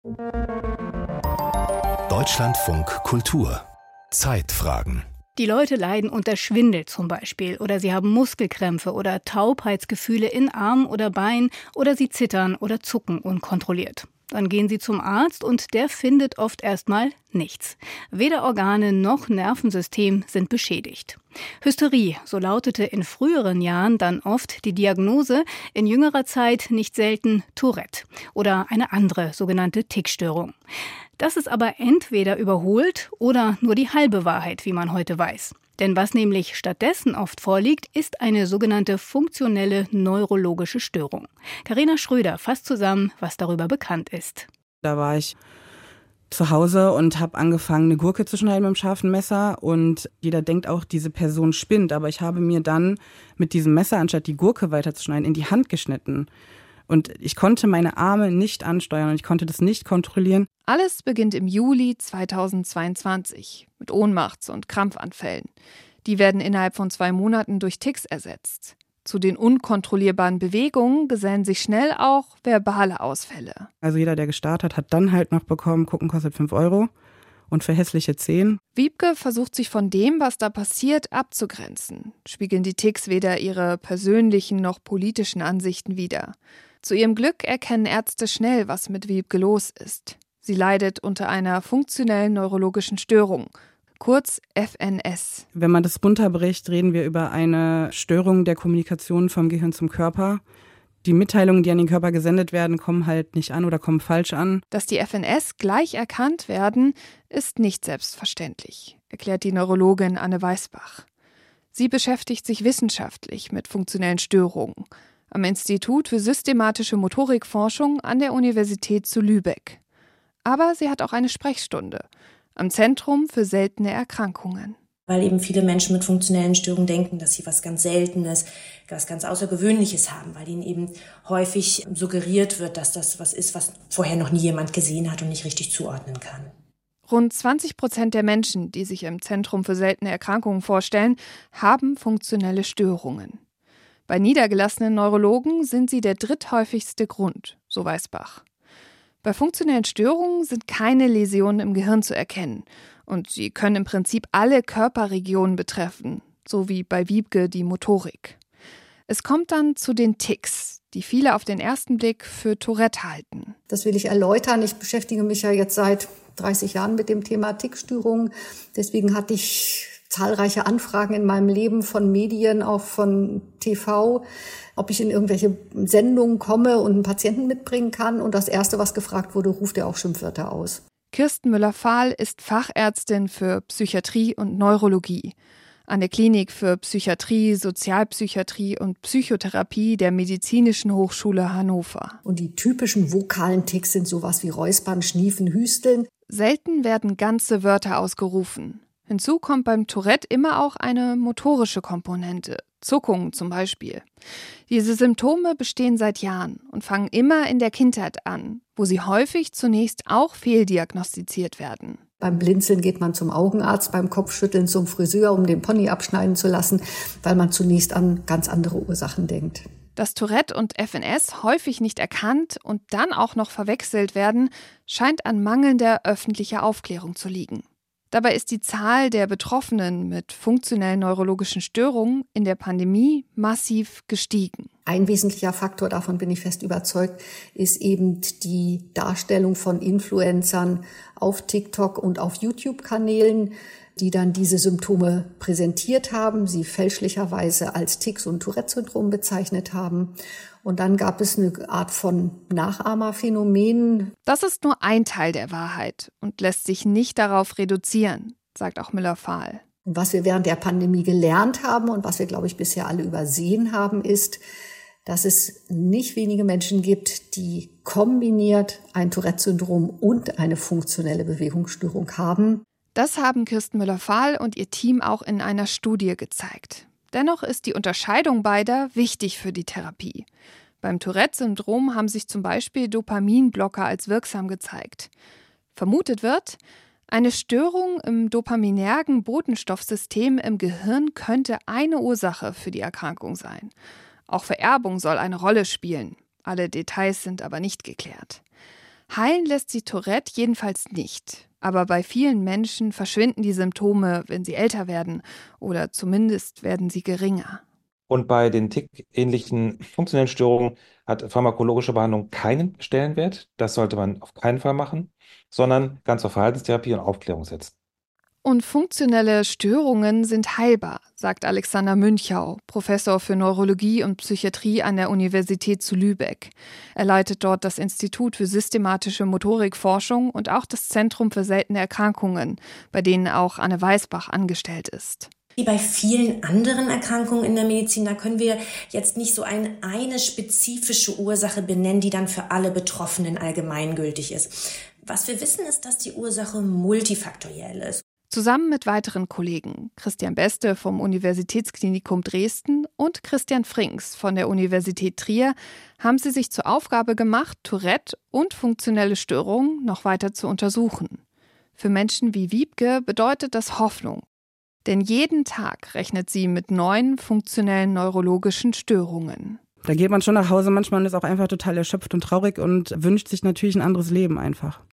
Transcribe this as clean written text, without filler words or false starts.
Deutschlandfunk Kultur. Zeitfragen. Die Leute leiden unter Schwindel zum Beispiel oder sie haben Muskelkrämpfe oder Taubheitsgefühle in Arm oder Bein oder sie zittern oder zucken unkontrolliert. Dann gehen sie zum Arzt und der findet oft erstmal nichts. Weder Organe noch Nervensystem sind beschädigt. Hysterie, so lautete in früheren Jahren dann oft die Diagnose, in jüngerer Zeit nicht selten Tourette oder eine andere sogenannte Tickstörung. Das ist aber entweder überholt oder nur die halbe Wahrheit, wie man heute weiß. Denn was nämlich stattdessen oft vorliegt, ist eine sogenannte funktionelle neurologische Störung. Carina Schröder fasst zusammen, was darüber bekannt ist. Da war ich zu Hause und habe angefangen, eine Gurke zu schneiden mit einem scharfen Messer. Und jeder denkt auch, diese Person spinnt. Aber ich habe mir dann mit diesem Messer, anstatt die Gurke weiterzuschneiden, in die Hand geschnitten. Und ich konnte meine Arme nicht ansteuern und ich konnte das nicht kontrollieren. Alles beginnt im Juli 2022 mit Ohnmachts- und Krampfanfällen. Die werden innerhalb von 2 Monaten durch Ticks ersetzt. Zu den unkontrollierbaren Bewegungen gesellen sich schnell auch verbale Ausfälle. Also jeder, der gestartet hat, dann halt noch bekommen, gucken kostet 5 € und für hässliche 10. Wiebke versucht sich von dem, was da passiert, abzugrenzen. Spiegeln die Ticks weder ihre persönlichen noch politischen Ansichten wider. Zu ihrem Glück erkennen Ärzte schnell, was mit Wiebke los ist. Sie leidet unter einer funktionellen neurologischen Störung, kurz FNS. Wenn man das runterbricht, reden wir über eine Störung der Kommunikation vom Gehirn zum Körper. Die Mitteilungen, die an den Körper gesendet werden, kommen halt nicht an oder kommen falsch an. Dass die FNS gleich erkannt werden, ist nicht selbstverständlich, erklärt die Neurologin Anne Weisbach. Sie beschäftigt sich wissenschaftlich mit funktionellen Störungen am Institut für systematische Motorikforschung an der Universität zu Lübeck. Aber sie hat auch eine Sprechstunde am Zentrum für seltene Erkrankungen. Weil eben viele Menschen mit funktionellen Störungen denken, dass sie was ganz Seltenes, was ganz Außergewöhnliches haben, weil ihnen eben häufig suggeriert wird, dass das was ist, was vorher noch nie jemand gesehen hat und nicht richtig zuordnen kann. Rund 20% der Menschen, die sich im Zentrum für seltene Erkrankungen vorstellen, haben funktionelle Störungen. Bei niedergelassenen Neurologen sind sie der dritthäufigste Grund, so Weisbach. Bei funktionellen Störungen sind keine Läsionen im Gehirn zu erkennen und sie können im Prinzip alle Körperregionen betreffen, so wie bei Wiebke die Motorik. Es kommt dann zu den Ticks, die viele auf den ersten Blick für Tourette halten. Das will ich erläutern. Ich beschäftige mich ja jetzt seit 30 Jahren mit dem Thema Tickstörungen. Deswegen hatte ich zahlreiche Anfragen in meinem Leben von Medien, auch von TV, ob ich in irgendwelche Sendungen komme und einen Patienten mitbringen kann. Und das Erste, was gefragt wurde, ruft er auch Schimpfwörter aus. Kirsten Müller-Fahl ist Fachärztin für Psychiatrie und Neurologie an der Klinik für Psychiatrie, Sozialpsychiatrie und Psychotherapie der Medizinischen Hochschule Hannover. Und die typischen vokalen Ticks sind sowas wie Räuspern, Schniefen, Hüsteln. Selten werden ganze Wörter ausgerufen. Hinzu kommt beim Tourette immer auch eine motorische Komponente, Zuckungen zum Beispiel. Diese Symptome bestehen seit Jahren und fangen immer in der Kindheit an, wo sie häufig zunächst auch fehldiagnostiziert werden. Beim Blinzeln geht man zum Augenarzt, beim Kopfschütteln zum Friseur, um den Pony abschneiden zu lassen, weil man zunächst an ganz andere Ursachen denkt. Dass Tourette und FNS häufig nicht erkannt und dann auch noch verwechselt werden, scheint an mangelnder öffentlicher Aufklärung zu liegen. Dabei ist die Zahl der Betroffenen mit funktionellen neurologischen Störungen in der Pandemie massiv gestiegen. Ein wesentlicher Faktor, davon bin ich fest überzeugt, ist eben die Darstellung von Influencern auf TikTok und auf YouTube-Kanälen, die dann diese Symptome präsentiert haben, sie fälschlicherweise als Ticks- und Tourette-Syndrom bezeichnet haben. Und dann gab es eine Art von Nachahmerphänomen. Das ist nur ein Teil der Wahrheit und lässt sich nicht darauf reduzieren, sagt auch Müller-Fahl. Und was wir während der Pandemie gelernt haben und was wir, glaube ich, bisher alle übersehen haben, ist, dass es nicht wenige Menschen gibt, die kombiniert ein Tourette-Syndrom und eine funktionelle Bewegungsstörung haben. Das haben Kirsten Müller-Fahl und ihr Team auch in einer Studie gezeigt. Dennoch ist die Unterscheidung beider wichtig für die Therapie. Beim Tourette-Syndrom haben sich zum Beispiel Dopaminblocker als wirksam gezeigt. Vermutet wird, eine Störung im dopaminergen Botenstoffsystem im Gehirn könnte eine Ursache für die Erkrankung sein. Auch Vererbung soll eine Rolle spielen. Alle Details sind aber nicht geklärt. Heilen lässt sie Tourette jedenfalls nicht. Aber bei vielen Menschen verschwinden die Symptome, wenn sie älter werden. Oder zumindest werden sie geringer. Und bei den Tic-ähnlichen funktionellen Störungen hat pharmakologische Behandlung keinen Stellenwert. Das sollte man auf keinen Fall machen, sondern ganz auf Verhaltenstherapie und Aufklärung setzen. Und funktionelle Störungen sind heilbar, sagt Alexander Münchau, Professor für Neurologie und Psychiatrie an der Universität zu Lübeck. Er leitet dort das Institut für systematische Motorikforschung und auch das Zentrum für seltene Erkrankungen, bei denen auch Anne Weisbach angestellt ist. Wie bei vielen anderen Erkrankungen in der Medizin, da können wir jetzt nicht so eine spezifische Ursache benennen, die dann für alle Betroffenen allgemeingültig ist. Was wir wissen, ist, dass die Ursache multifaktoriell ist. Zusammen mit weiteren Kollegen, Christian Beste vom Universitätsklinikum Dresden und Christian Frings von der Universität Trier, haben sie sich zur Aufgabe gemacht, Tourette und funktionelle Störungen noch weiter zu untersuchen. Für Menschen wie Wiebke bedeutet das Hoffnung. Denn jeden Tag rechnet sie mit neuen funktionellen neurologischen Störungen. Da geht man schon nach Hause manchmal und ist auch einfach total erschöpft und traurig und wünscht sich natürlich ein anderes Leben einfach.